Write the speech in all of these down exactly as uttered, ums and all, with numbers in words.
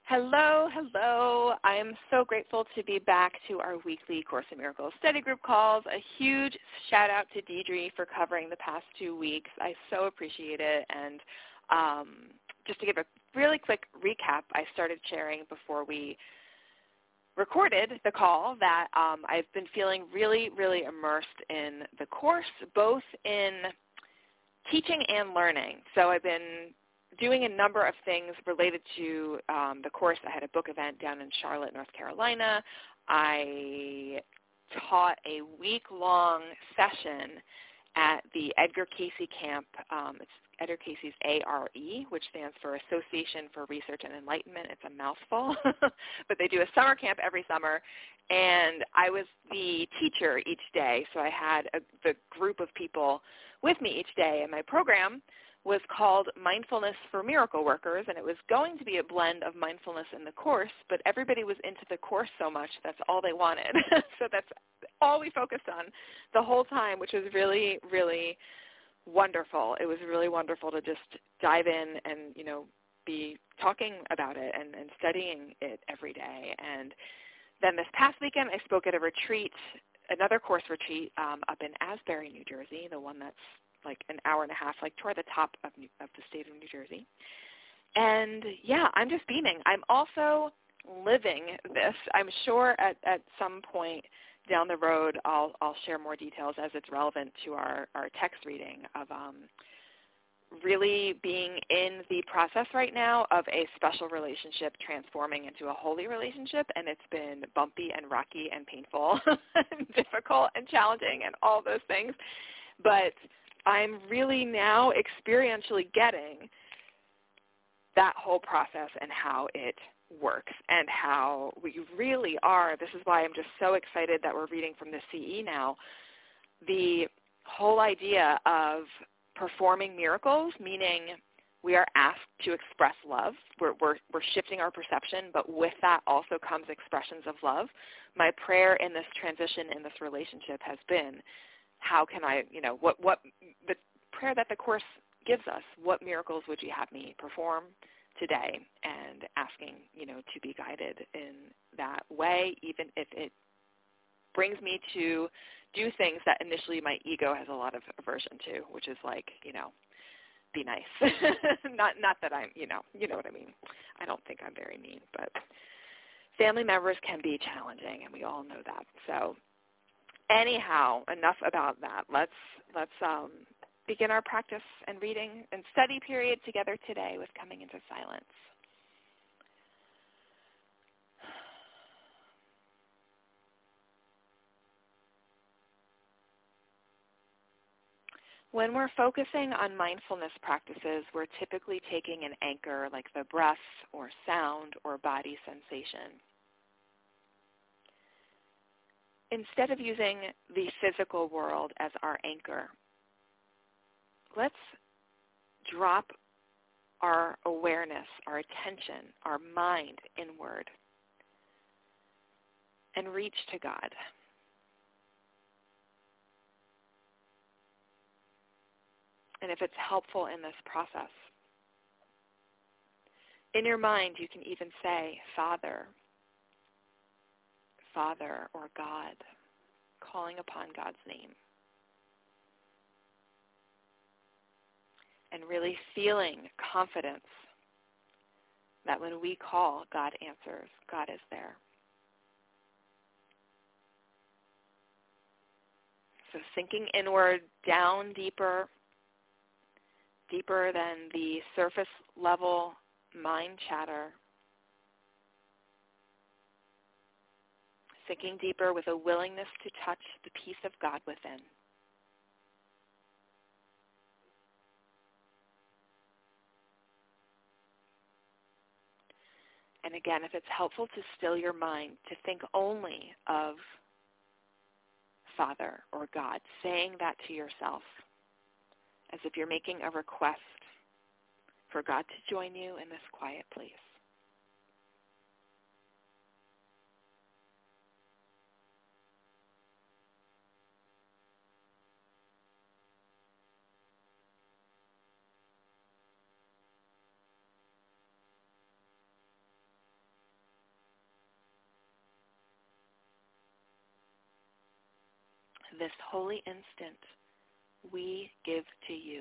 Hello, hello. I am so grateful to be back to our weekly Course in Miracles study group calls. A huge shout out to Deidre for covering the past two weeks. I so appreciate it. And um, just to give a really quick recap, I started sharing before we recorded the call that um, I've been feeling really, really immersed in the course, both in teaching and learning. So I've been doing a number of things related to um, the course. I had a book event down in Charlotte, North Carolina. I taught a week-long session at the Edgar Cayce camp. Um, it's Edgar Cayce's A R E, which stands for Association for Research and Enlightenment. It's a mouthful, but they do a summer camp every summer. And I was the teacher each day, so I had a, the group of people with me each day, and my program was called Mindfulness for Miracle Workers, and it was going to be a blend of mindfulness in the course, but everybody was into the course so much, that's all they wanted. So that's all we focused on the whole time, which was really, really wonderful. It was really wonderful to just dive in and, you know, be talking about it and, and studying it every day. And then this past weekend, I spoke at a retreat, another course retreat um, up in Asbury, New Jersey, the one that's like an hour and a half, like toward the top of, New, of the state of New Jersey. And yeah, I'm just beaming. I'm also living this. I'm sure at, at some point down the road I'll, I'll share more details as it's relevant to our, our text reading of um, really being in the process right now of a special relationship transforming into a holy relationship, and it's been bumpy and rocky and painful and difficult and challenging and all those things. But I'm really now experientially getting that whole process and how it works and how we really are. This is why I'm just so excited that we're reading from the C E now. The whole idea of performing miracles, meaning we are asked to express love. We're, we're, we're shifting our perception, but with that also comes expressions of love. My prayer in this transition, in this relationship has been, how can I, you know, what, what the prayer that the Course gives us, what miracles would you have me perform today? And asking, you know, to be guided in that way, even if it brings me to do things that initially my ego has a lot of aversion to, which is like, you know, be nice. not not that I'm, you know, you know what I mean. I don't think I'm very mean, but family members can be challenging, and we all know that. So anyhow, enough about that. Let's let's um, begin our practice and reading and study period together today with coming into silence. When we're focusing on mindfulness practices, we're typically taking an anchor like the breath or sound or body sensation. Instead of using the physical world as our anchor, let's drop our awareness, our attention, our mind inward and reach to God. And if it's helpful in this process, in your mind you can even say, Father, Father, or God, calling upon God's name. And really feeling confidence that when we call, God answers, God is there. So sinking inward, down deeper, deeper than the surface level mind chatter. Sinking deeper with a willingness to touch the peace of God within. And again, if it's helpful to still your mind, to think only of Father or God, saying that to yourself as if you're making a request for God to join you in this quiet place. this holy instant, we give to you.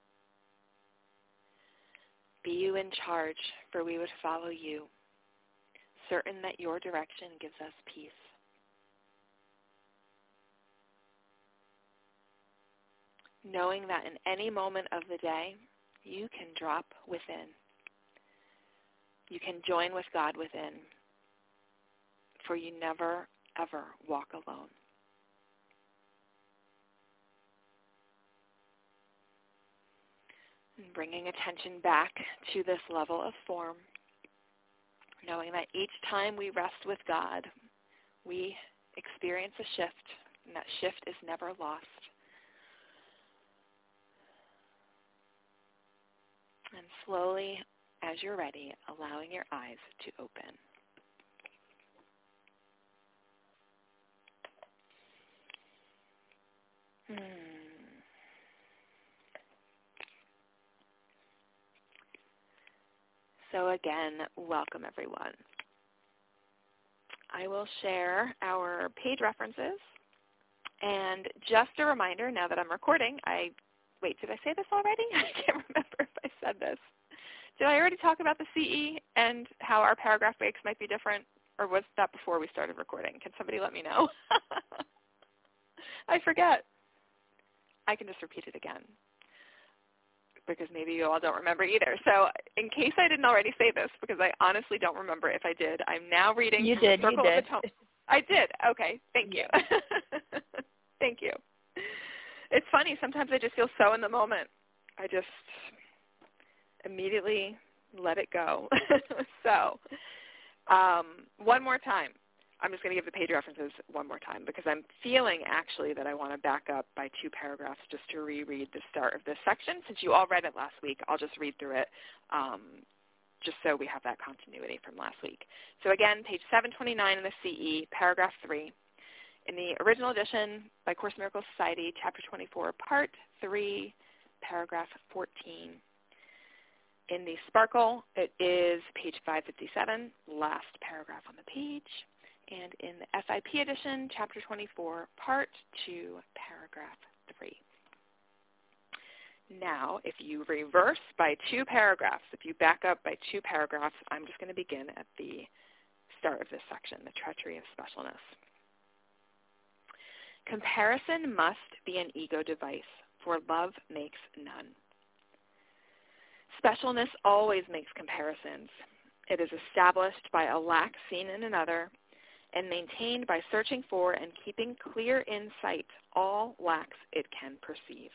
Be you in charge, for we would follow you, certain that your direction gives us peace. Knowing that in any moment of the day, you can drop within. You can join with God within, for you never, ever walk alone. And bringing attention back to this level of form, knowing that each time we rest with God, we experience a shift, and that shift is never lost. And slowly, as you're ready, allowing your eyes to open. Hmm. So again, welcome everyone. I will share our page references. And just a reminder, now that I'm recording, I, wait, did I say this already? I can't remember if I said this. Did I already talk about the C E and how our paragraph breaks might be different? Or was that before we started recording? Can somebody let me know? I forget. I can just repeat it again, because maybe you all don't remember either. So in case I didn't already say this, because I honestly don't remember if I did, I'm now reading you from did, the Circle you did. of Atonement. I did. Okay. Thank you. Thank you. It's funny. Sometimes I just feel so in the moment. I just immediately let it go. So um, one more time. I'm just going to give the page references one more time, because I'm feeling actually that I want to back up by two paragraphs just to reread the start of this section. Since you all read it last week, I'll just read through it um, just so we have that continuity from last week. So again, page seven twenty-nine in the C E, paragraph three. In the original edition by Course in Miracles Society, chapter twenty-four, part three, paragraph fourteen. In the Sparkle, it is page five fifty-seven, last paragraph on the page. And in the S I P edition, chapter twenty-four, part two, paragraph three. Now, if you reverse by two paragraphs, if you back up by two paragraphs, I'm just going to begin at the start of this section, the treachery of specialness. Comparison must be an ego device, for love makes none. Specialness always makes comparisons. It is established by a lack seen in another, and maintained by searching for and keeping clear in sight all lacks it can perceive.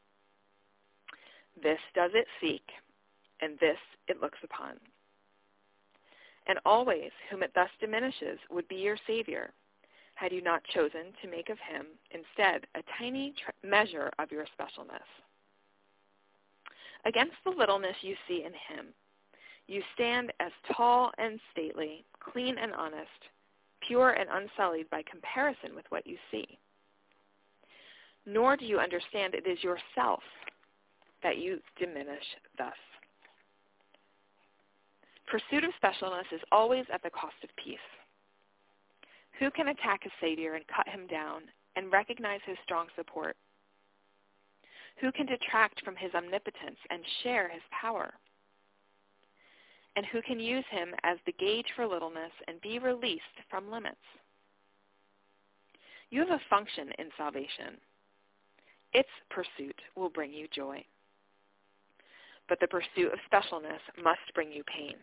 This does it seek, and this it looks upon. And always whom it thus diminishes would be your Savior, had you not chosen to make of him instead a tiny tr- measure of your specialness. Against the littleness you see in him, you stand as tall and stately, clean and honest, pure and unsullied by comparison with what you see. Nor do you understand it is yourself that you diminish thus. Pursuit of specialness is always at the cost of peace. Who can attack his Savior and cut him down and recognize his strong support? Who can detract from his omnipotence and share his power? And who can use him as the gauge for littleness and be released from limits? You have a function in salvation. Its pursuit will bring you joy. But the pursuit of specialness must bring you pain.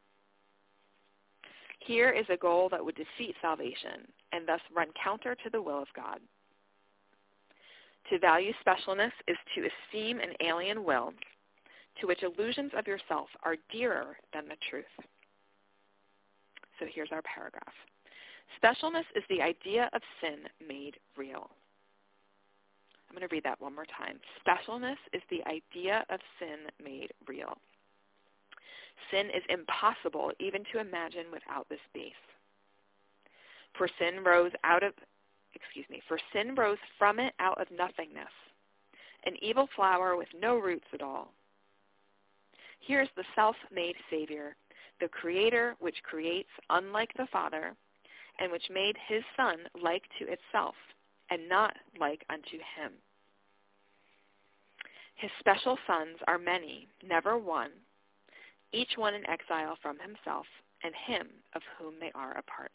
Here is a goal that would defeat salvation and thus run counter to the will of God. To value specialness is to esteem an alien will, to which illusions of yourself are dearer than the truth. So here's our paragraph. Specialness is the idea of sin made real. I'm going to read that one more time. Specialness is the idea of sin made real. Sin is impossible even to imagine without this base. For sin rose out of, excuse me, for sin rose from it out of nothingness, an evil flower with no roots at all. Here is the self-made Savior, the Creator which creates unlike the Father, and which made his Son like to itself, and not like unto him. His special sons are many, never one, each one in exile from himself and him of whom they are a part.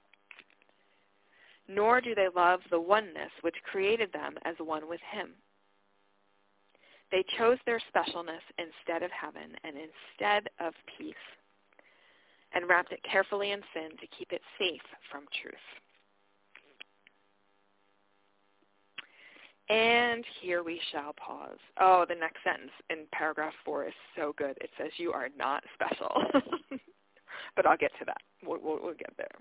Nor do they love the oneness which created them as one with him. They chose their specialness instead of heaven and instead of peace, and wrapped it carefully in sin to keep it safe from truth. And here we shall pause. Oh, the next sentence in paragraph four is so good. It says, you are not special. But I'll get to that. We'll, we'll, we'll get there.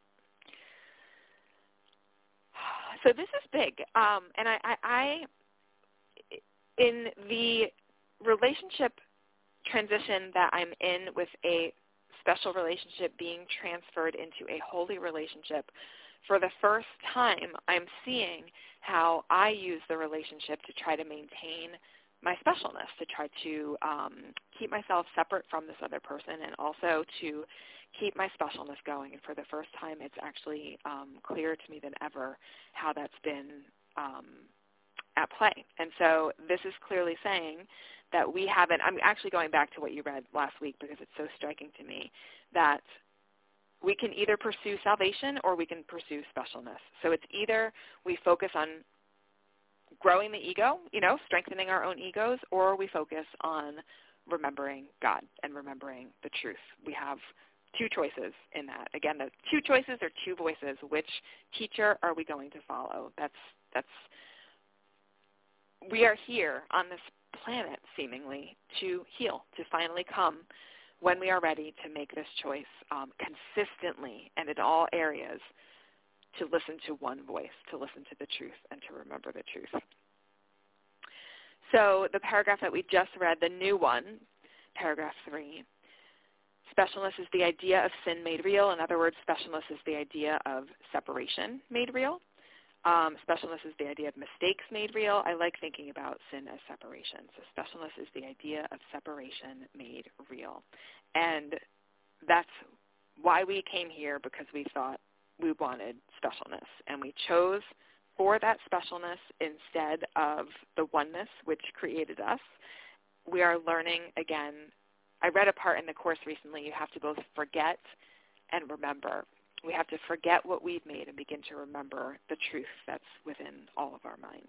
So this is big. Um, and I, I, I, in the relationship transition that I'm in with a special relationship being transferred into a holy relationship, for the first time, I'm seeing how I use the relationship to try to maintain my specialness, to try to um, keep myself separate from this other person, and also to keep my specialness going. And for the first time, it's actually um, clearer to me than ever how that's been um, at play. And so this is clearly saying that we haven't, I'm actually going back to what you read last week because it's so striking to me, that we can either pursue salvation or we can pursue specialness. So it's either we focus on growing the ego, you know, strengthening our own egos, or we focus on remembering God and remembering the truth. We have two choices in that. Again, the two choices are two voices. Which teacher are we going to follow? That's, that's, we are here on this planet seemingly to heal, to finally come when we are ready to make this choice um, consistently and in all areas, to listen to one voice, to listen to the truth, and to remember the truth. So the paragraph that we just read, the new one, paragraph three, specialness is the idea of sin made real. In other words, specialness is the idea of separation made real. Um, specialness is the idea of mistakes made real. I like thinking about sin as separation. So specialness is the idea of separation made real. And that's why we came here, because we thought we wanted specialness. And we chose for that specialness instead of the oneness which created us. We are learning again. I read a part in the course recently. You have to both forget and remember. We have to forget what we've made and begin to remember the truth that's within all of our minds.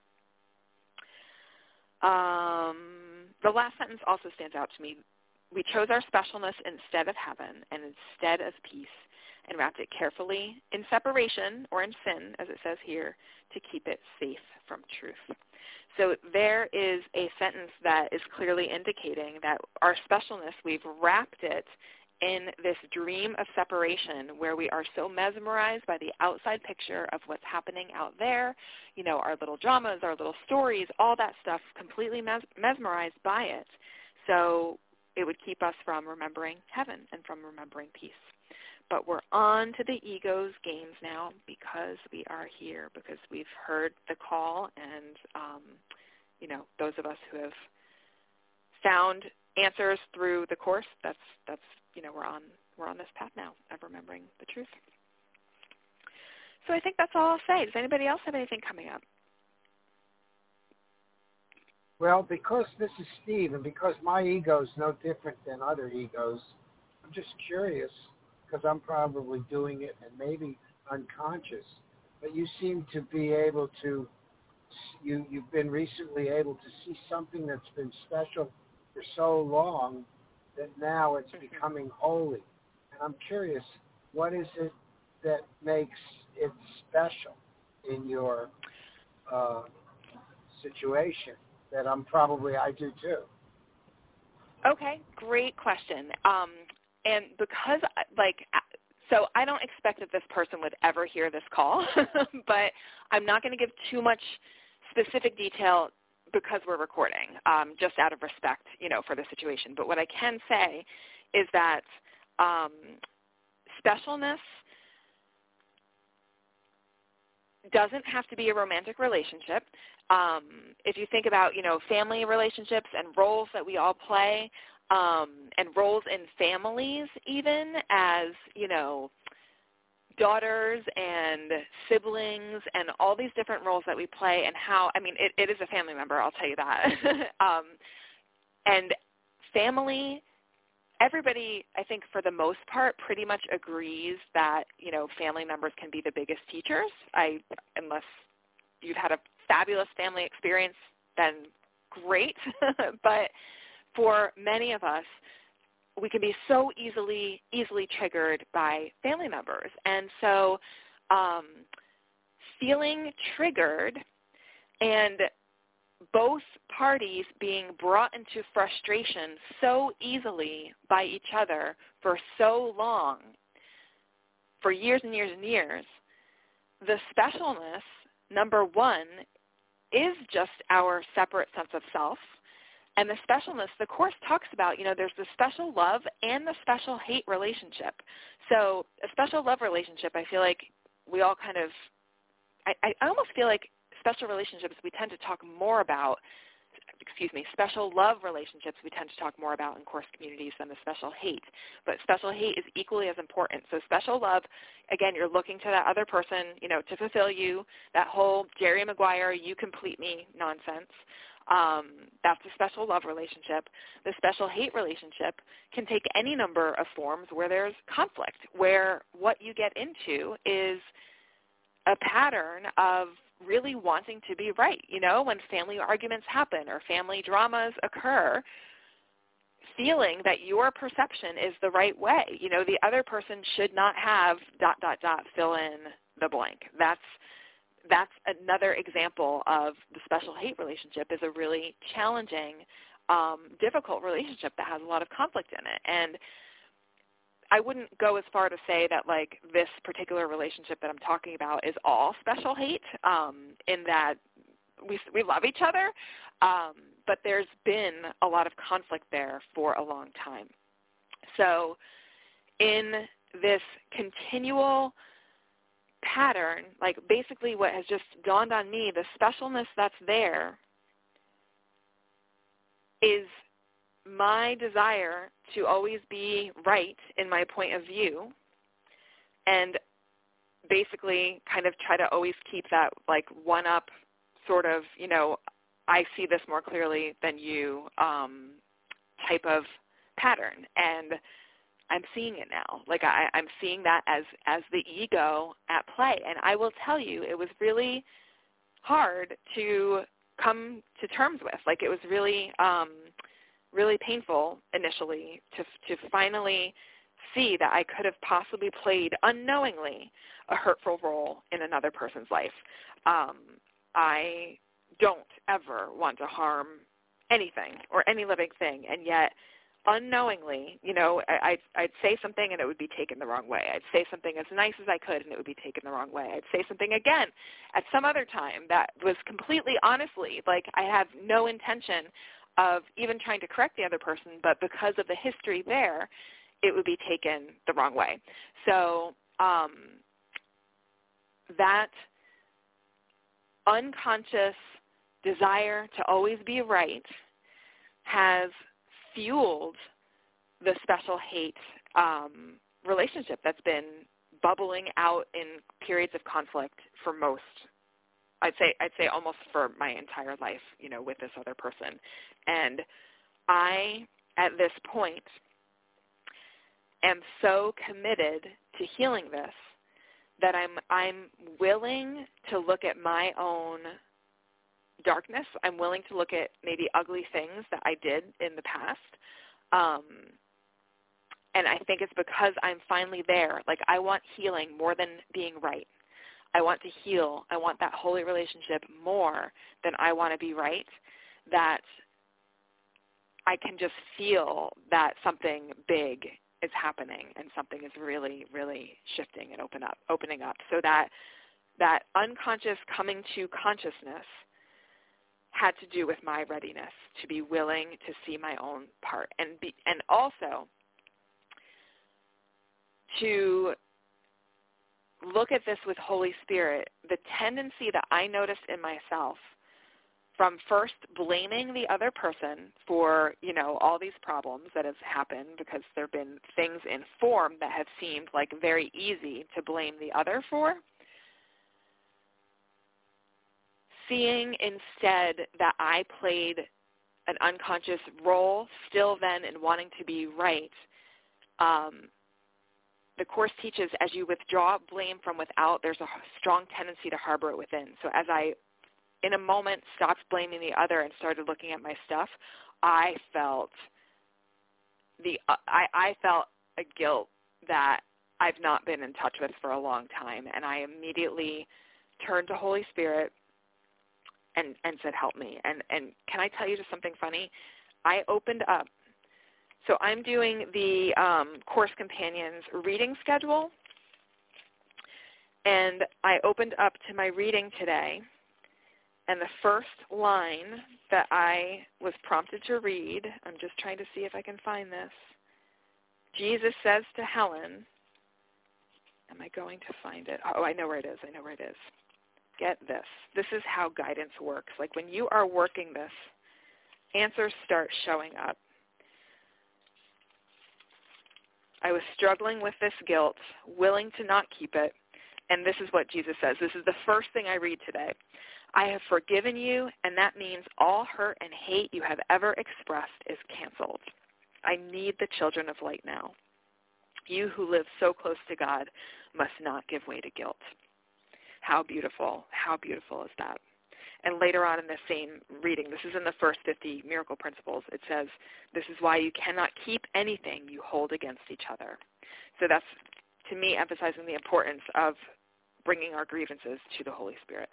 Um, the last sentence also stands out to me. We chose our specialness instead of heaven and instead of peace, and wrapped it carefully in separation, or in sin, as it says here, to keep it safe from truth. So there is a sentence that is clearly indicating that our specialness, we've wrapped it in this dream of separation where we are so mesmerized by the outside picture of what's happening out there, you know, our little dramas, our little stories, all that stuff, completely mes- mesmerized by it. So it would keep us from remembering heaven and from remembering peace. But we're on to the ego's games now because we are here, because we've heard the call, and, um, you know, those of us who have found answers through the course, that's, that's, you know, we're on, we're on this path now of remembering the truth. So I think that's all I'll say. Does anybody else have anything coming up? Well, because this is Steve, and because my ego is no different than other egos, I'm just curious, because I'm probably doing it and maybe unconscious, but you seem to be able to, you, you've been recently able to see something that's been special for so long that now it's mm-hmm. becoming holy. And I'm curious, what is it that makes it special in your uh, situation that I'm probably, I do too? Okay, great question. Um, and because, like, so I don't expect that this person would ever hear this call, but I'm not going to give too much specific detail because we're recording, um, just out of respect, you know, for the situation. But what I can say is that um, specialness doesn't have to be a romantic relationship. Um, if you think about, you know, family relationships and roles that we all play, um, and roles in families even as, you know, daughters and siblings and all these different roles that we play and how, I mean, it, it is a family member, I'll tell you that. um, and family, everybody, I think for the most part, pretty much agrees that, you know, family members can be the biggest teachers. I, unless you've had a fabulous family experience, then great. But for many of us, we can be so easily, easily triggered by family members. And so um, feeling triggered and both parties being brought into frustration so easily by each other for so long, for years and years and years, the specialness, number one, is just our separate sense of self. And the specialness, the Course talks about, you know, there's the special love and the special hate relationship. So a special love relationship, I feel like we all kind of, I, I almost feel like special relationships we tend to talk more about, excuse me, special love relationships we tend to talk more about in Course communities than the special hate. But special hate is equally as important. So special love, again, you're looking to that other person, you know, to fulfill you, that whole Jerry Maguire, you complete me nonsense. Um, that's a special love relationship. The special hate relationship can take any number of forms where there's conflict, where what you get into is a pattern of really wanting to be right. You know, when family arguments happen or family dramas occur, feeling that your perception is the right way. You know, the other person should not have dot, dot, dot, fill in the blank. That's that's another example of the special hate relationship is a really challenging, um, difficult relationship that has a lot of conflict in it. And I wouldn't go as far to say that, like, this particular relationship that I'm talking about is all special hate, um, in that we we love each other, um, but there's been a lot of conflict there for a long time. So in this continual pattern, like basically what has just dawned on me, the specialness that's there is my desire to always be right in my point of view and basically kind of try to always keep that like one up sort of, you know, I see this more clearly than you um, type of pattern. And I'm seeing it now. Like I, I'm seeing that as, as the ego at play. And I will tell you, it was really hard to come to terms with. Like it was really, um, really painful initially to to finally see that I could have possibly played unknowingly a hurtful role in another person's life. Um, I don't ever want to harm anything or any living thing, and yet unknowingly, you know, I, I'd, I'd say something and it would be taken the wrong way. I'd say something as nice as I could and it would be taken the wrong way. I'd say something again at some other time that was completely honestly, like I have no intention of even trying to correct the other person, but because of the history there, it would be taken the wrong way. So um, that unconscious desire to always be right has fueled the special hate um, relationship that's been bubbling out in periods of conflict for most, I'd say, I'd say almost for my entire life, you know, with this other person. And I, at this point, am so committed to healing this that I'm I'm willing to look at my own darkness. I'm willing to look at maybe ugly things that I did in the past. Um, and I think it's because I'm finally there. Like I want healing more than being right. I want to heal. I want that holy relationship more than I want to be right, that I can just feel that something big is happening and something is really, really shifting and open up, opening up. So that that unconscious coming to consciousness had to do with my readiness to be willing to see my own part and be, and also to look at this with Holy Spirit. The tendency that I noticed in myself from first blaming the other person for, you know, all these problems that have happened because there have been things in form that have seemed like very easy to blame the other for, seeing instead that I played an unconscious role still then in wanting to be right. Um, the Course teaches as you withdraw blame from without, there's a strong tendency to harbor it within. So as I in a moment stopped blaming the other and started looking at my stuff, I felt the uh, I, I felt a guilt that I've not been in touch with for a long time, and I immediately turned to Holy Spirit and, and said, help me. And, and can I tell you just something funny? I opened up. So I'm doing the um, Course Companions reading schedule, and I opened up to my reading today. And the first line that I was prompted to read, I'm just trying to see if I can find this. Jesus says to Helen, am I going to find it? Oh, I know where it is. I know where it is. Get this. This is how guidance works. Like when you are working this, answers start showing up. I was struggling with this guilt, willing to not keep it. And this is what Jesus says. This is the first thing I read today. I have forgiven you, and that means all hurt and hate you have ever expressed is canceled. I need the children of light now. You who live so close to God must not give way to guilt. How beautiful, how beautiful is that? And later on in the same reading, this is in the first fifty miracle principles, it says, this is why you cannot keep anything you hold against each other. So that's, to me, emphasizing the importance of bringing our grievances to the Holy Spirit.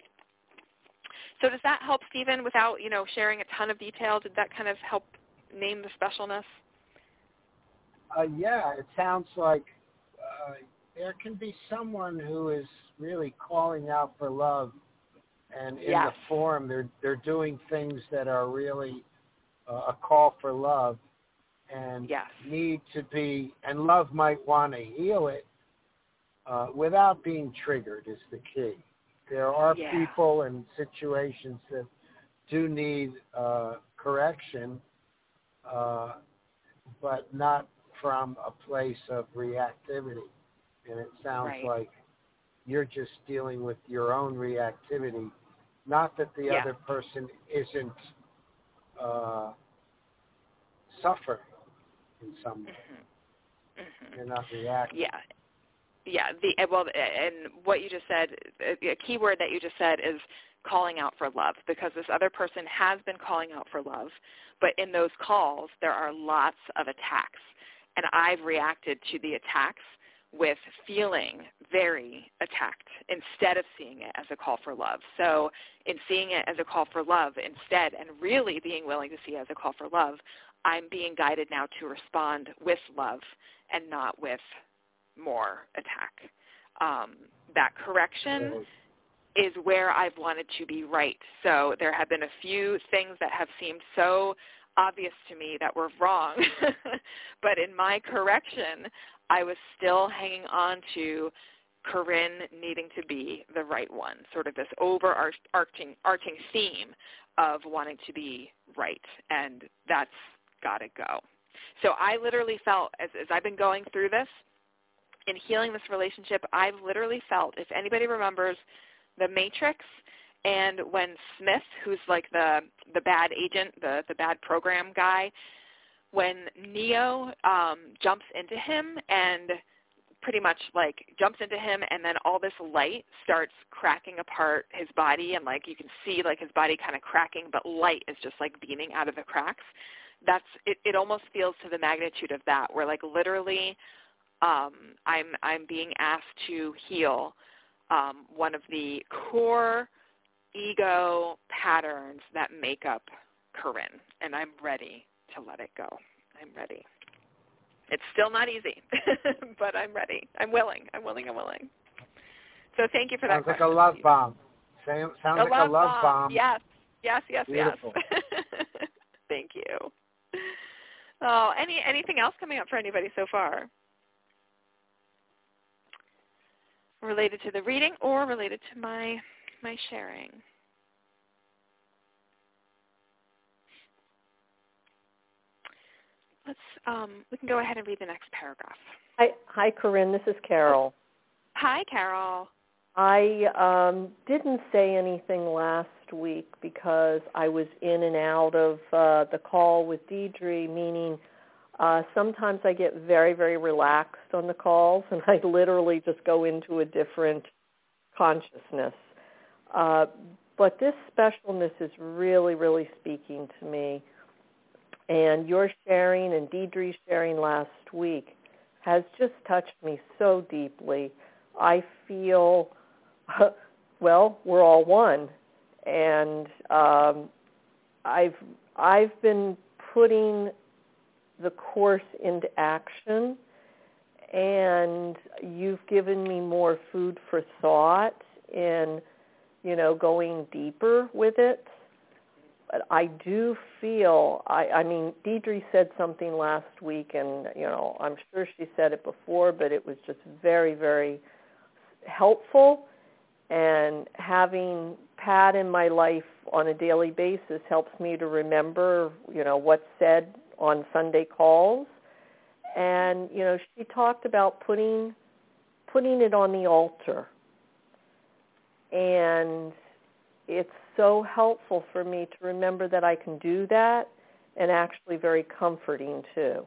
So does that help, Stephen, without, you know, sharing a ton of detail? Did that kind of help name the specialness? Uh, yeah, it sounds like uh, there can be someone who is really calling out for love, and in yes. the form they're they're doing things that are really uh, a call for love, and yes. need to be, and love might want to heal it uh, without being triggered is the key. There are yeah. people and situations that do need uh, correction, uh, but not from a place of reactivity. And it sounds right. like you're just dealing with your own reactivity, not that the yeah. other person isn't uh, suffering in some way. Mm-hmm. Mm-hmm. They're not reacting. Yeah. Yeah, the well, and what you just said, a key word that you just said is calling out for love, because this other person has been calling out for love, but in those calls there are lots of attacks, and I've reacted to the attacks with feeling very attacked instead of seeing it as a call for love. So in seeing it as a call for love instead, and really being willing to see it as a call for love, I'm being guided now to respond with love and not with more attack. Um, that correction is where I've wanted to be right. So there have been a few things that have seemed so obvious to me that were wrong, but in my correction, I was still hanging on to Corinne needing to be the right one, sort of this overarching arching theme of wanting to be right, and that's got to go. So I literally felt, as, as I've been going through this, in healing this relationship, I've literally felt, if anybody remembers The Matrix, and when Smith, who's like the the bad agent, the, the bad program guy, when Neo um, jumps into him and pretty much like jumps into him, and then all this light starts cracking apart his body, and like you can see like his body kind of cracking, but light is just like beaming out of the cracks. That's it, it almost feels to the magnitude of that, where like literally um, I'm I'm being asked to heal um, one of the core ego patterns that make up Corinne, and I'm ready to let it go. I'm ready. It's still not easy, but I'm ready. I'm willing. I'm willing. I'm willing. So thank you for sounds that like question. a love Steve. bomb. Sounds a like love a love bomb. bomb. Yes, yes, yes, Beautiful. yes. Thank you. Oh, any anything else coming up for anybody so far? Related to the reading or related to my my sharing? let's, um, we can go ahead and read the next paragraph. Hi, hi, Corinne. This is Carol. Hi, Carol. I um, didn't say anything last week because I was in and out of uh, the call with Deidre, meaning uh, sometimes I get very, very relaxed on the calls, and I literally just go into a different consciousness. Uh, but this specialness is really, really speaking to me. And your sharing and Deidre's sharing last week has just touched me so deeply. I feel, well, we're all one. And um, I've I've been putting the Course into action, and you've given me more food for thought in, you know, going deeper with it. But I do feel, I, I mean, Deidre said something last week, and, you know, I'm sure she said it before, but it was just very, very helpful. And having Pat in my life on a daily basis helps me to remember, you know, what's said on Sunday calls. And, you know, she talked about putting putting it on the altar. And it's so helpful for me to remember that I can do that, and actually very comforting too.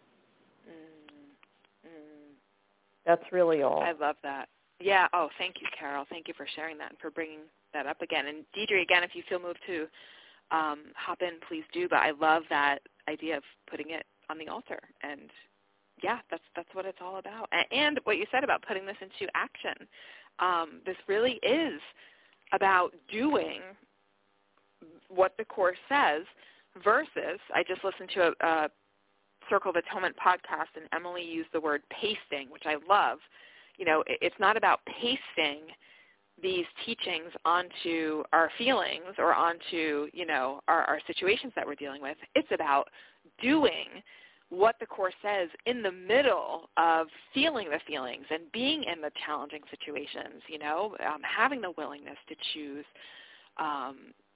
Mm, mm. That's really all. I love that. Yeah. Oh, thank you, Carol. Thank you for sharing that and for bringing that up again. And Deidre, again, if you feel moved to um, hop in, please do. But I love that idea of putting it on the altar. And yeah, that's that's what it's all about. And what you said about putting this into action. Um, this really is about doing what the Course says versus, I just listened to a, a Circle of Atonement podcast, and Emily used the word pasting, which I love. You know, it, it's not about pasting these teachings onto our feelings or onto, you know, our, our situations that we're dealing with. It's about doing what the Course says in the middle of feeling the feelings and being in the challenging situations, you know, um, having the willingness to choose um,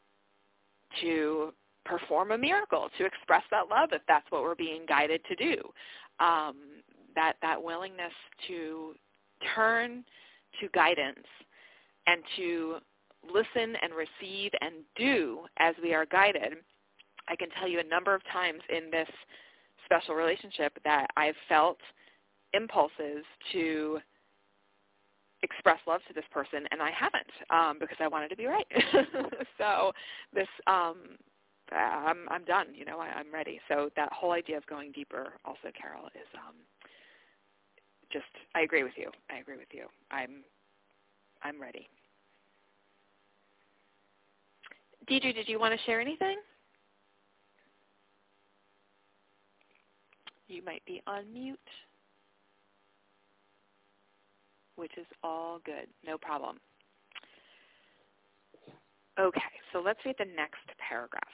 to perform a miracle, to express that love if that's what we're being guided to do, um, that, that willingness to turn to guidance and to listen and receive and do as we are guided. I can tell you a number of times in this special relationship that I've felt impulses to express love to this person, and I haven't um, because I wanted to be right. So this, um, I'm, I'm done. You know, I, I'm ready. So that whole idea of going deeper, also, Carol, is um, just. I agree with you. I agree with you. I'm, I'm ready. Deidre, did you want to share anything? You might be on mute, which is all good. No problem. Okay, so let's read the next paragraph.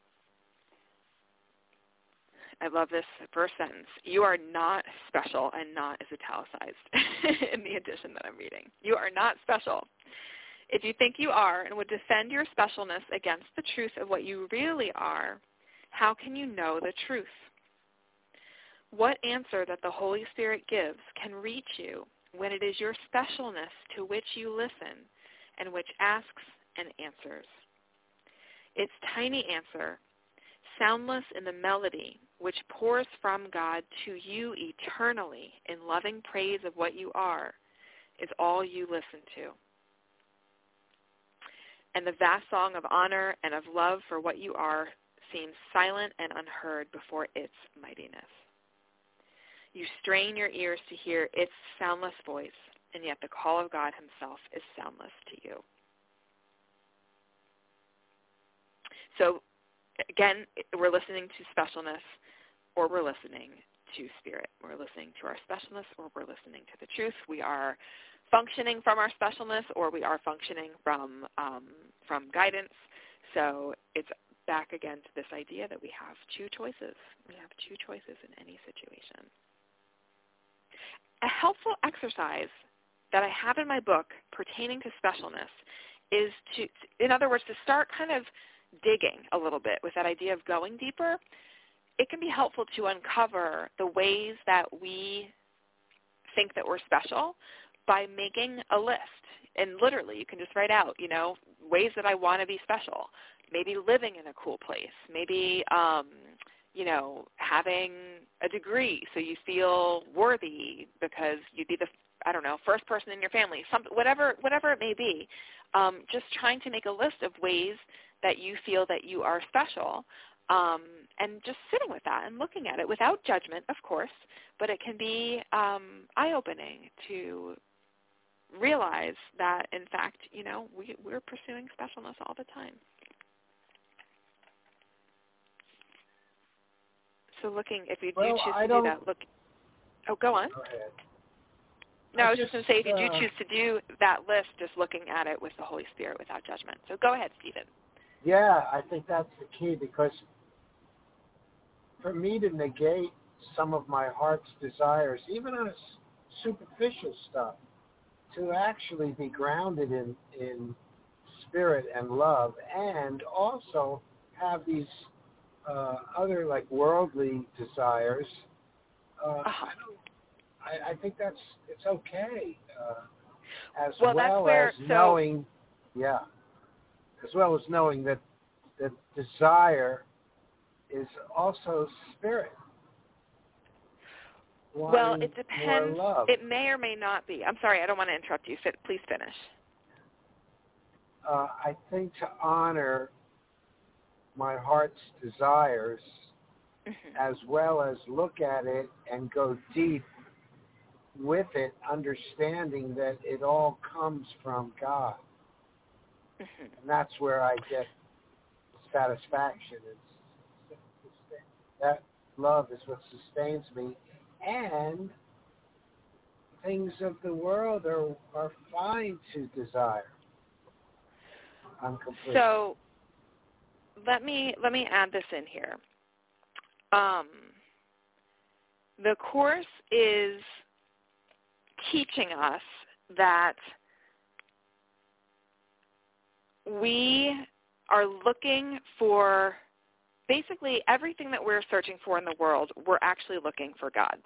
I love this first sentence. You are not special, and not is italicized in the edition that I'm reading. You are not special. If you think you are and would defend your specialness against the truth of what you really are, how can you know the truth? What answer that the Holy Spirit gives can reach you when it is your specialness to which you listen and which asks and answers. Its tiny answer, soundless in the melody which pours from God to you eternally in loving praise of what you are, is all you listen to. And the vast song of honor and of love for what you are seems silent and unheard before its mightiness. You strain your ears to hear its soundless voice, and yet the call of God himself is soundless to you. So, again, we're listening to specialness, or we're listening to spirit. We're listening to our specialness, or we're listening to the truth. We are functioning from our specialness, or we are functioning from um, from guidance. So it's back again to this idea that we have two choices. We have two choices in any situation. A helpful exercise that I have in my book pertaining to specialness is to, in other words, to start kind of digging a little bit with that idea of going deeper, it can be helpful to uncover the ways that we think that we're special by making a list. And literally, you can just write out, you know, ways that I want to be special. Maybe living in a cool place. Maybe, um, you know, having a degree so you feel worthy because you'd be the, I don't know, first person in your family. Some, whatever, whatever it may be. Um, just trying to make a list of ways that you feel that you are special. Um, and just sitting with that and looking at it without judgment, of course, but it can be um, eye-opening to realize that, in fact, you know, we, we're pursuing specialness all the time. So looking, if you do well, choose I to do that, look. Oh, go on. Go ahead. No, I, I was just, just going to say, if you uh, do choose to do that list, just looking at it with the Holy Spirit without judgment. So go ahead, Stephen. Yeah, I think that's the key, because for me to negate some of my heart's desires, even on a superficial stuff, to actually be grounded in, in spirit and love, and also have these uh, other like worldly desires, uh, Uh-huh. I, don't, I, I think that's it's okay, uh, as well, well that's where, as so, knowing, yeah, as well as knowing that that desire is also spirit. Well, Wanting it depends. more love. It may or may not be. I'm sorry, I don't want to interrupt you. Please finish. Uh, I think to honor my heart's desires, Mm-hmm. as well as look at it and go deep with it, understanding that it all comes from God. Mm-hmm. And that's where I get satisfaction. It's, that love is what sustains me. And things of the world are, are fine to desire. I'm complete. So let me let me add this in here. Um, the Course is teaching us that we are looking for basically everything that we're searching for in the world, we're actually looking for God.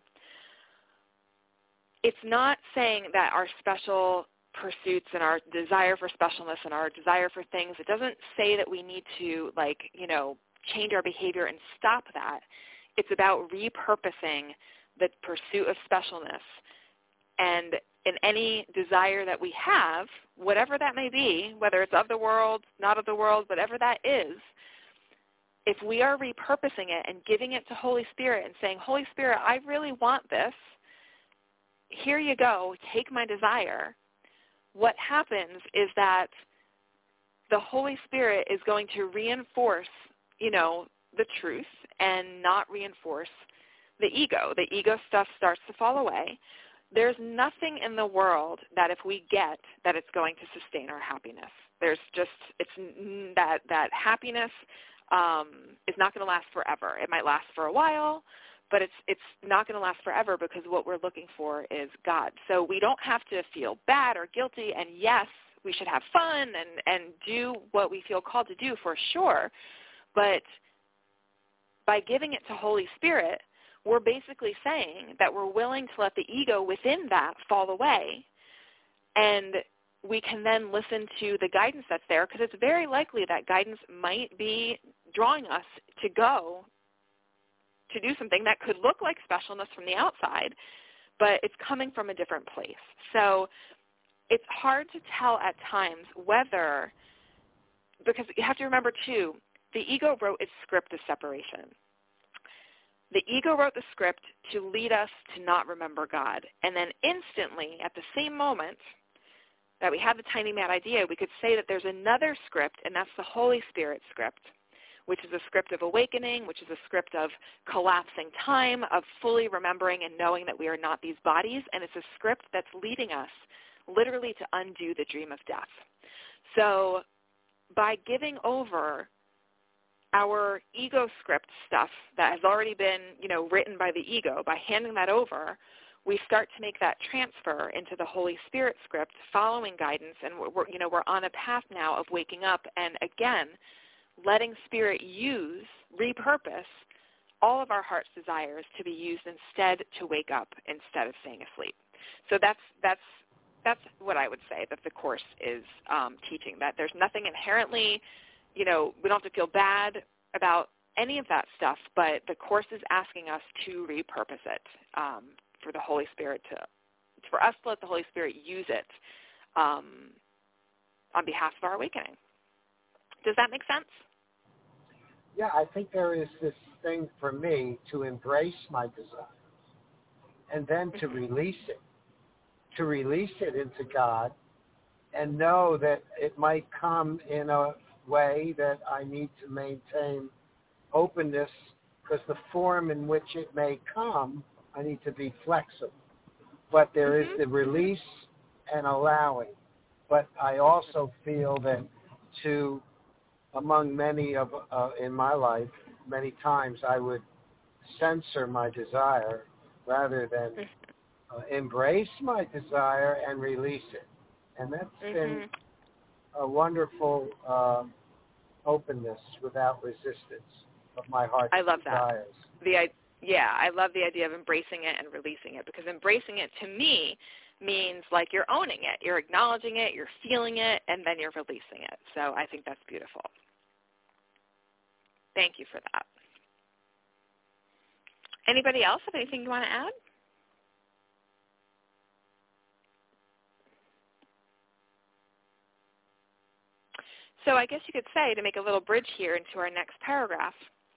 It's not saying that our special pursuits and our desire for specialness and our desire for things, it doesn't say that we need to, like, you know, change our behavior and stop that. It's about repurposing the pursuit of specialness. And in any desire that we have, whatever that may be, whether it's of the world, not of the world, whatever that is, if we are repurposing it and giving it to Holy Spirit and saying, Holy Spirit, I really want this, here you go, take my desire, what happens is that the Holy Spirit is going to reinforce, you know, the truth and not reinforce the ego. The ego stuff starts to fall away. There's nothing in the world that if we get, that it's going to sustain our happiness. There's just, it's that, that happiness um, is not going to last forever. It might last for a while, but it's it's not going to last forever because what we're looking for is God. So we don't have to feel bad or guilty, and yes, we should have fun and, and do what we feel called to do for sure, but by giving it to Holy Spirit, we're basically saying that we're willing to let the ego within that fall away, and we can then listen to the guidance that's there, because it's very likely that guidance might be drawing us to go to do something that could look like specialness from the outside, but it's coming from a different place. So it's hard to tell at times whether, because you have to remember too, the ego wrote its script of separation. The ego wrote the script to lead us to not remember God. And then instantly, at the same moment that we had the tiny mad idea, we could say that there's another script, and that's the Holy Spirit script, which is a script of awakening, which is a script of collapsing time, of fully remembering and knowing that we are not these bodies, and it's a script that's leading us literally to undo the dream of death. So by giving over our ego script stuff that has already been, you know, written by the ego, by handing that over, we start to make that transfer into the Holy Spirit script, following guidance, and we're, we're, you know, we're on a path now of waking up and, again, letting Spirit use, repurpose all of our heart's desires to be used instead to wake up instead of staying asleep. So that's that's that's what I would say that the Course is um, teaching, that there's nothing inherently, you know, we don't have to feel bad about any of that stuff, but the Course is asking us to repurpose it um, for the Holy Spirit to, for us to let the Holy Spirit use it um, on behalf of our awakening. Does that make sense? Yeah, I think there is this thing for me to embrace my desire and then to release it, to release it into God and know that it might come in a way that I need to maintain openness, because the form in which it may come, I need to be flexible. But there mm-hmm. is the release and allowing. But I also feel that to, among many of, uh, in my life, many times I would censor my desire rather than uh, embrace my desire and release it. And that's mm-hmm. been a wonderful uh, openness without resistance of my heart's I love desires. That. The yeah, I love the idea of embracing it and releasing it, because embracing it to me means like you're owning it, you're acknowledging it, you're feeling it, and then you're releasing it. So I think that's beautiful. Thank you for that. Anybody else have anything you want to add? So I guess you could say, to make a little bridge here into our next paragraph,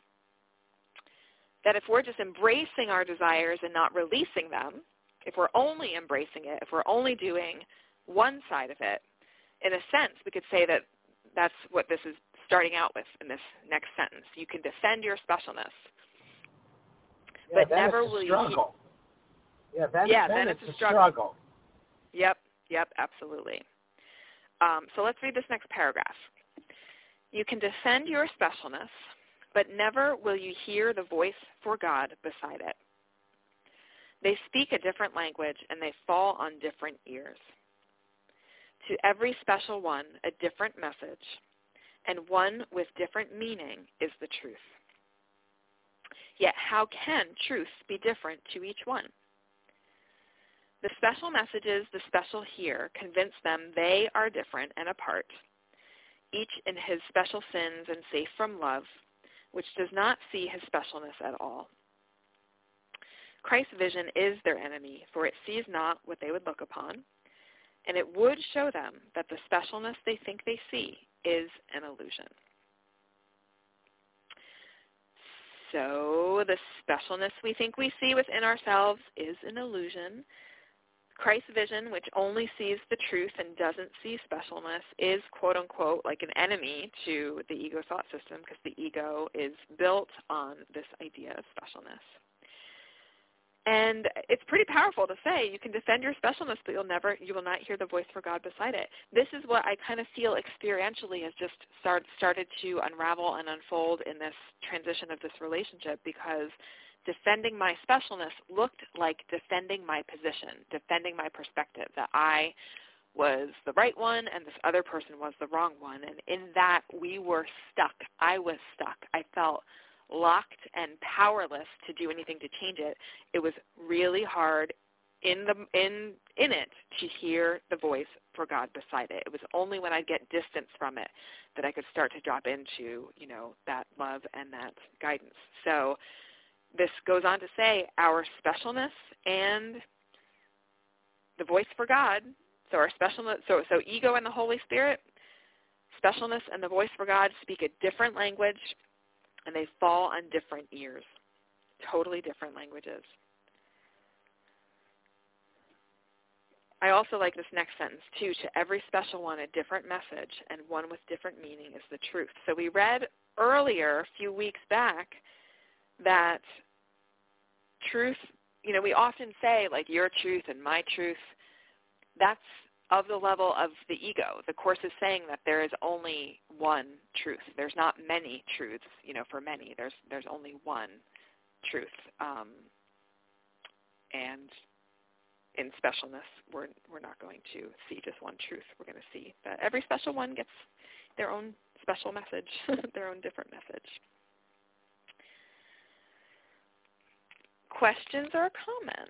that if we're just embracing our desires and not releasing them, if we're only embracing it, if we're only doing one side of it, in a sense, we could say that that's what this is starting out with in this next sentence. You can defend your specialness, yeah, but never it's a will struggle. you. Yeah, then, yeah, then, then it's, it's a struggle. struggle. Yep, yep, absolutely. Um, so let's read this next paragraph. You can defend your specialness, but never will you hear the voice for God beside it. They speak a different language, and they fall on different ears. To every special one, a different message, and one with different meaning is the truth. Yet how can truth be different to each one? The special messages the special hear convince them they are different and apart, each in his special sins and safe from love, which does not see his specialness at all. Christ's vision is their enemy, for it sees not what they would look upon, and it would show them that the specialness they think they see is an illusion. So the specialness we think we see within ourselves is an illusion. Christ's vision, which only sees the truth and doesn't see specialness, is quote-unquote like an enemy to the ego thought system, because the ego is built on this idea of specialness. And it's pretty powerful to say you can defend your specialness, but you'll never, you will not hear the voice for God beside it. This is what I kind of feel experientially has just start, started to unravel and unfold in this transition of this relationship, because defending my specialness looked like defending my position, defending my perspective, that I was the right one and this other person was the wrong one. And in that, we were stuck. I was stuck. I felt locked and powerless to do anything to change it. It was really hard in the in in it to hear the voice for God beside it. It was only when I'd get distance from it that I could start to drop into, you know, that love and that guidance. So this goes on to say our specialness and the voice for God, so our specialness, so, so ego and the Holy Spirit, specialness and the voice for God speak a different language, and they fall on different ears, totally different languages. I also like this next sentence, too. To every special one, a different message, and one with different meaning is the truth. So we read earlier, a few weeks back, that truth, you know, we often say, like, your truth and my truth. That's of the level of the ego. The Course is saying that there is only one truth. There's not many truths, you know, for many. There's there's only one truth. Um, and in specialness, we're we're not going to see just one truth. We're going to see that every special one gets their own special message, their own different message. questions or comments?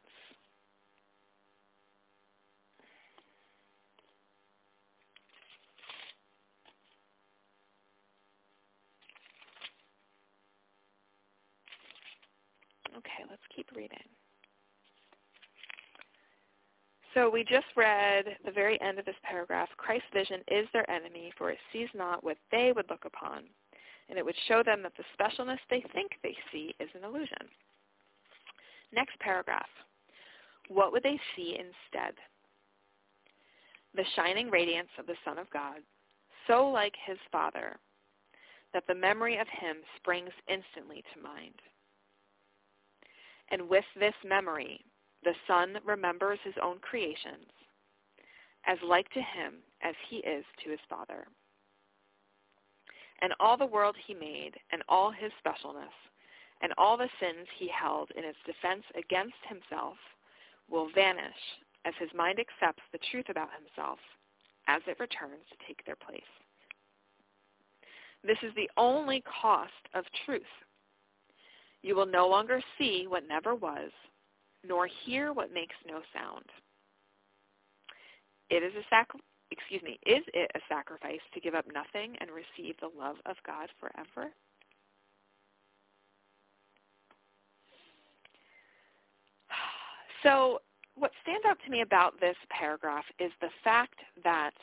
Okay, let's keep reading. So we just read the very end of this paragraph. Christ's vision is their enemy, for it sees not what they would look upon, and it would show them that the specialness they think they see is an illusion. Next paragraph. What would they see instead? The shining radiance of the Son of God, so like his Father, that the memory of him springs instantly to mind. And with this memory, the Son remembers his own creations, as like to him as he is to his Father. And all the world he made, and all his specialness, and all the sins he held in its defense against himself will vanish as his mind accepts the truth about himself as it returns to take their place. This is the only cost of truth. You will no longer see what never was, nor hear what makes no sound. It is a sac- excuse me, is it a sacrifice to give up nothing and receive the love of God forever? So what stands out to me about this paragraph is the fact that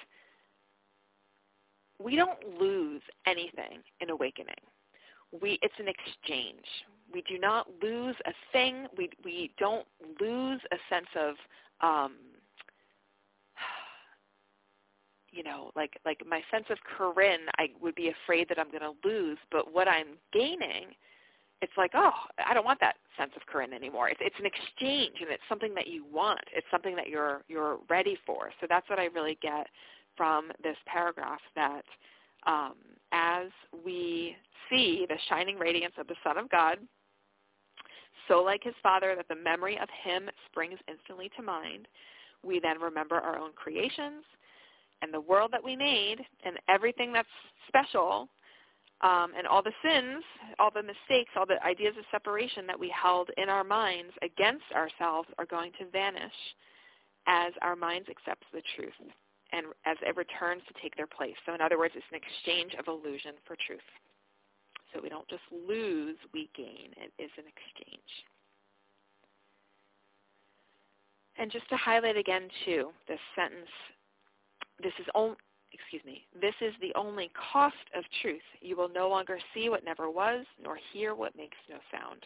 we don't lose anything in awakening. We, it's an exchange. We do not lose a thing. We we don't lose a sense of, um, you know, like like my sense of Corinne, I would be afraid that I'm going to lose. But what I'm gaining, it's like, oh, I don't want that sense of Corinne anymore. It's, it's an exchange, and it's something that you want. It's something that you're you're ready for. So that's what I really get from this paragraph, that um, as we see the shining radiance of the Son of God, so like his Father that the memory of him springs instantly to mind, we then remember our own creations and the world that we made and everything that's special, um, and all the sins, all the mistakes, all the ideas of separation that we held in our minds against ourselves are going to vanish as our minds accept the truth and as it returns to take their place. So in other words, it's an exchange of illusion for truth. So we don't just lose, we gain. It is an exchange. And just to highlight again, too, this sentence, this is only, excuse me, this is the only cost of truth. You will no longer see what never was, nor hear what makes no sound.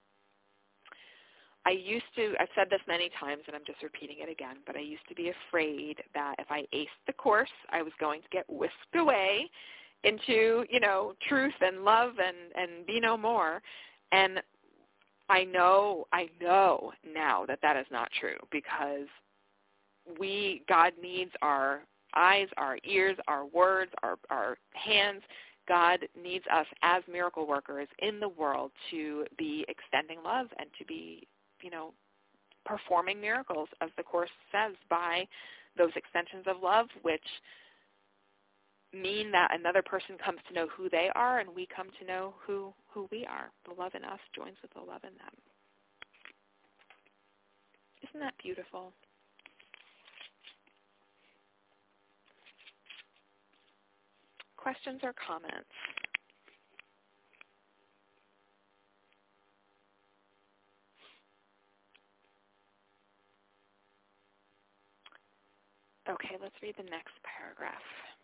I used to, I've said this many times, and I'm just repeating it again, but I used to be afraid that if I aced the course, I was going to get whisked away into, you know, truth and love and, and be no more. And I know, I know now that that is not true, because we, God needs our eyes, our ears, our words, our, our hands. God needs us as miracle workers in the world to be extending love and to be, you know, performing miracles, as the Course says, by those extensions of love, which mean that another person comes to know who they are and we come to know who, who we are. The love in us joins with the love in them. Isn't that beautiful? Questions or comments? Okay, let's read the next paragraph.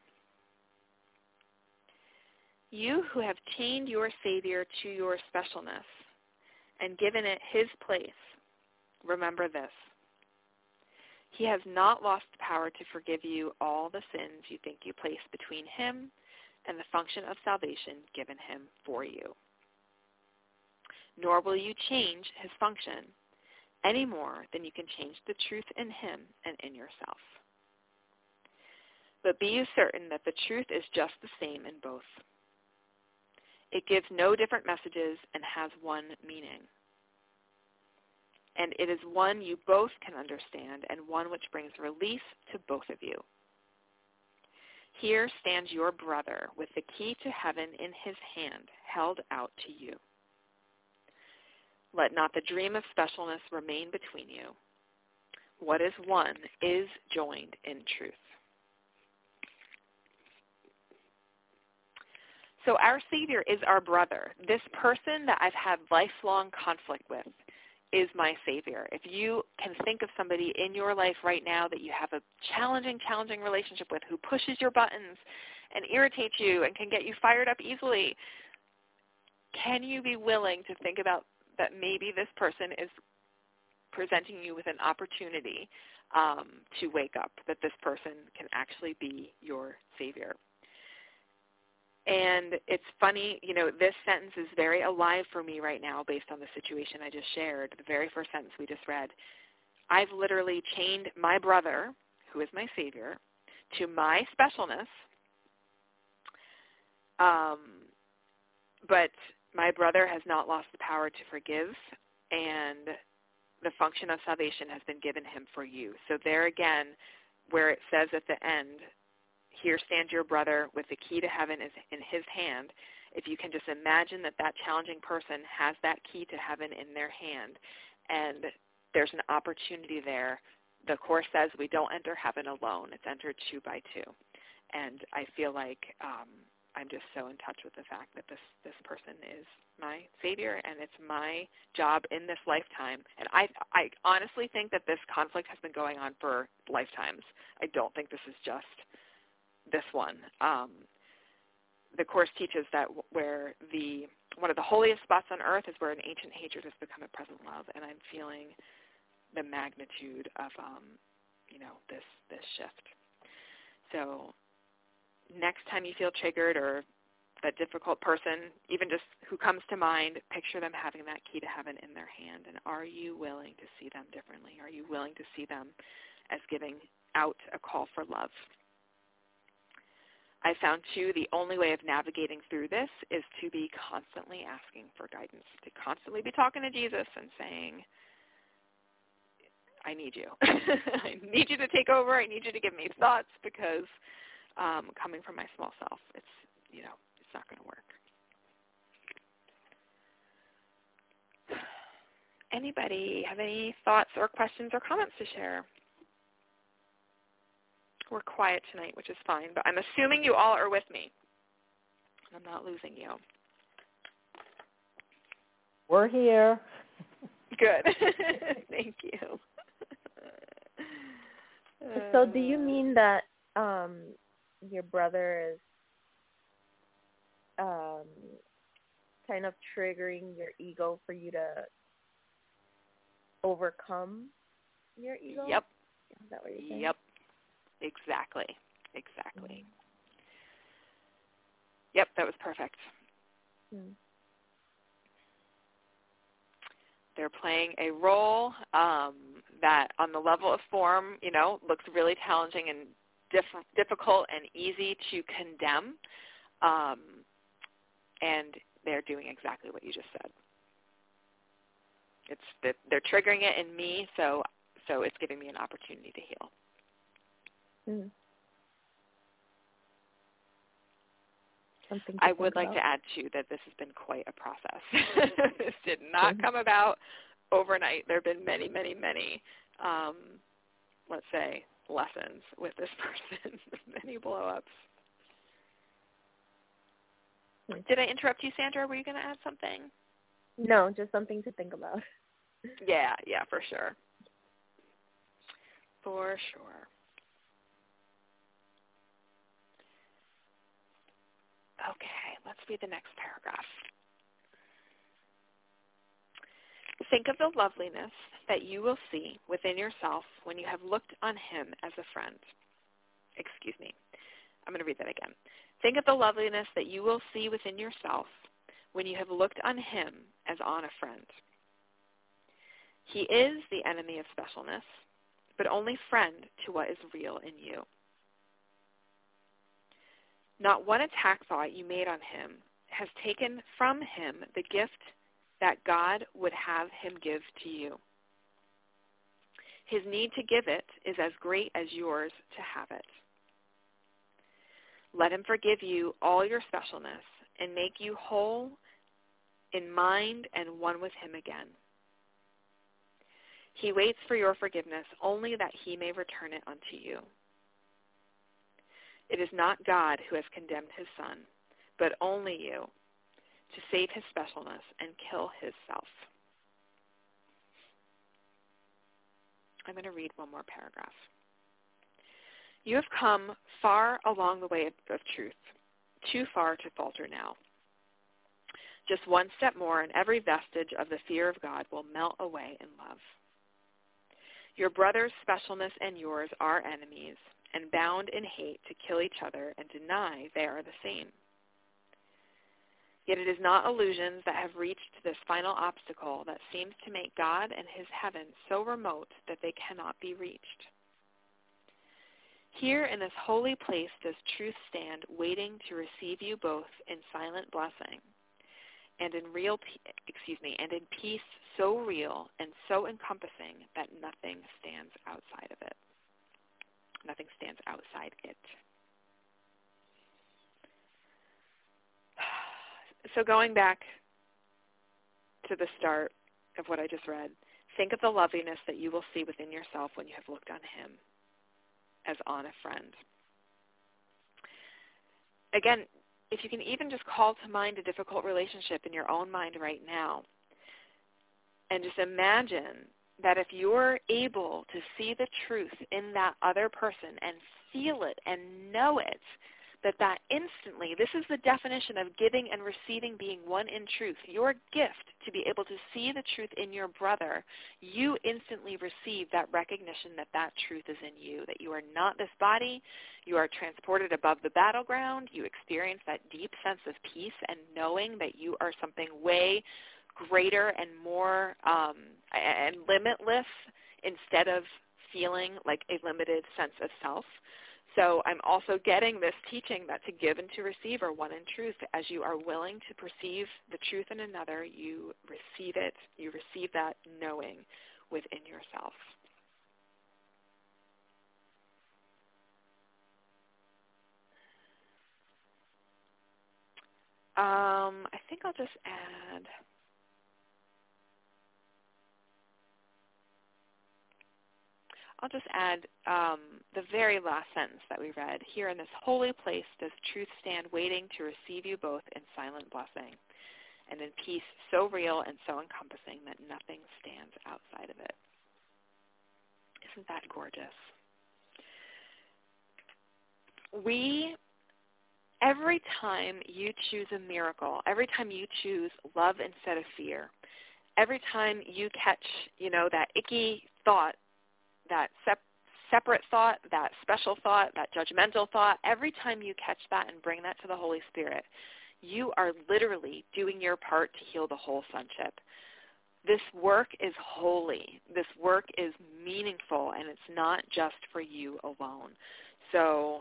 You who have chained your Savior to your specialness and given it his place, remember this. He has not lost the power to forgive you all the sins you think you place between him and the function of salvation given him for you. Nor will you change his function any more than you can change the truth in him and in yourself. But be you certain that the truth is just the same in both. It gives no different messages and has one meaning. And it is one you both can understand and one which brings release to both of you. Here stands your brother with the key to heaven in his hand, held out to you. Let not the dream of specialness remain between you. What is one is joined in truth. So our Savior is our brother. This person that I've had lifelong conflict with is my Savior. If you can think of somebody in your life right now that you have a challenging, challenging relationship with who pushes your buttons and irritates you and can get you fired up easily, can you be willing to think about that maybe this person is presenting you with an opportunity um, to wake up, that this person can actually be your Savior? And it's funny, you know, this sentence is very alive for me right now based on the situation I just shared, the very first sentence we just read. I've literally chained my brother, who is my Savior, to my specialness, um, but my brother has not lost the power to forgive, and the function of salvation has been given him for you. So there again, where it says at the end, here stands your brother with the key to heaven is in his hand. If you can just imagine that that challenging person has that key to heaven in their hand, and there's an opportunity there. The Course says we don't enter heaven alone. It's entered two by two. And I feel like um, I'm just so in touch with the fact that this, this person is my Savior, and it's my job in this lifetime. And I, I honestly think that this conflict has been going on for lifetimes. I don't think this is just this one. Um, the Course teaches that where the one of the holiest spots on earth is where an ancient hatred has become a present love, and I'm feeling the magnitude of um, you know this this shift. So next time you feel triggered or that difficult person, even just who comes to mind, picture them having that key to heaven in their hand, and are you willing to see them differently? Are you willing to see them as giving out a call for love? I found, too, the only way of navigating through this is to be constantly asking for guidance, to constantly be talking to Jesus and saying, I need you. I need you to take over. I need you to give me thoughts because um, coming from my small self, it's, you know, it's not going to work. Anybody have any thoughts or questions or comments to share? We're quiet tonight, which is fine, but I'm assuming you all are with me. I'm not losing you. We're here. Good. Thank you. So do you mean that um, your brother is um, kind of triggering your ego for you to overcome your ego? Yep. Is that what you're saying? Yep. Exactly. Exactly. Mm. Yep, that was perfect. Mm. They're playing a role um, that on the level of form, you know, looks really challenging and diff- difficult and easy to condemn. Um, and they're doing exactly what you just said. It's they're triggering it in me, so so it's giving me an opportunity to heal. Mm. I would like about. to add, too, that this has been quite a process. This did not mm-hmm. come about overnight. There have been many, many, many, um, let's say, lessons with this person, many blow-ups. Mm. Did I interrupt you, Sandra? Were you going to add something? No, just something to think about. Yeah, yeah, for sure. For sure. Okay, let's read the next paragraph. Think of the loveliness that you will see within yourself when you have looked on him as a friend. Excuse me. I'm going to read that again. Think of the loveliness that you will see within yourself when you have looked on him as on a friend. He is the enemy of specialness, but only friend to what is real in you. Not one attack thought you made on him has taken from him the gift that God would have him give to you. His need to give it is as great as yours to have it. Let him forgive you all your specialness and make you whole in mind and one with him again. He waits for your forgiveness only that he may return it unto you. It is not God who has condemned his Son, but only you, to save his specialness and kill his self. I'm going to read one more paragraph. You have come far along the way of, of truth, too far to falter now. Just one step more, and every vestige of the fear of God will melt away in love. Your brother's specialness and yours are enemies, and bound in hate to kill each other and deny they are the same. Yet it is not illusions that have reached this final obstacle that seems to make God and his heaven so remote that they cannot be reached. Here in this holy place does truth stand, waiting to receive you both in silent blessing, and in real, excuse me, and in peace so real and so encompassing that nothing stands outside of it. Nothing stands outside it. So going back to the start of what I just read, think of the loveliness that you will see within yourself when you have looked on him as on a friend. Again, if you can even just call to mind a difficult relationship in your own mind right now, and just imagine that if you're able to see the truth in that other person and feel it and know it, that that instantly, this is the definition of giving and receiving being one in truth. Your gift to be able to see the truth in your brother, you instantly receive that recognition that that truth is in you, that you are not this body, you are transported above the battleground, you experience that deep sense of peace and knowing that you are something way greater and more um, and limitless instead of feeling like a limited sense of self. So I'm also getting this teaching that to give and to receive are one in truth. As you are willing to perceive the truth in another, you receive it. You receive that knowing within yourself. Um, I think I'll just add... I'll just add um, the very last sentence that we read. Here in this holy place does truth stand waiting to receive you both in silent blessing and in peace so real and so encompassing that nothing stands outside of it. Isn't that gorgeous? We, every time you choose a miracle, every time you choose love instead of fear, every time you catch, you know, that icky thought, that sep- separate thought, that special thought, that judgmental thought, every time you catch that and bring that to the Holy Spirit, you are literally doing your part to heal the whole sonship. This work is holy. This work is meaningful, and it's not just for you alone. So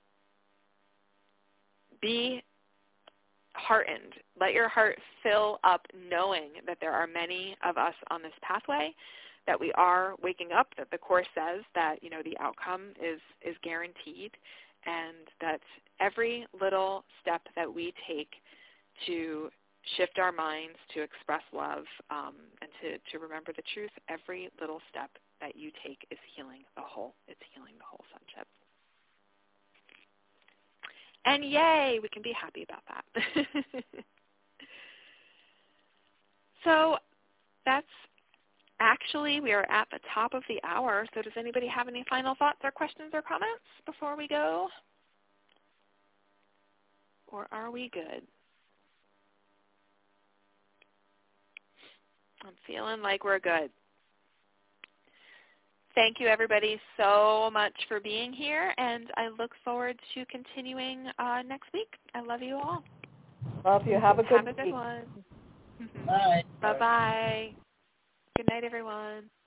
be heartened. Let your heart fill up knowing that there are many of us on this pathway, that we are waking up, that the Course says that, you know, the outcome is, is guaranteed, and that every little step that we take to shift our minds, to express love, um, and to, to remember the truth, every little step that you take is healing the whole. It's healing the whole sonship. And yay, we can be happy about that. So that's Actually, we are at the top of the hour, so does anybody have any final thoughts or questions or comments before we go? Or are we good? I'm feeling like we're good. Thank you, everybody, so much for being here, and I look forward to continuing uh, next week. I love you all. Love you. Have a good Have a good week. one. Bye. Bye-bye. Good night, everyone.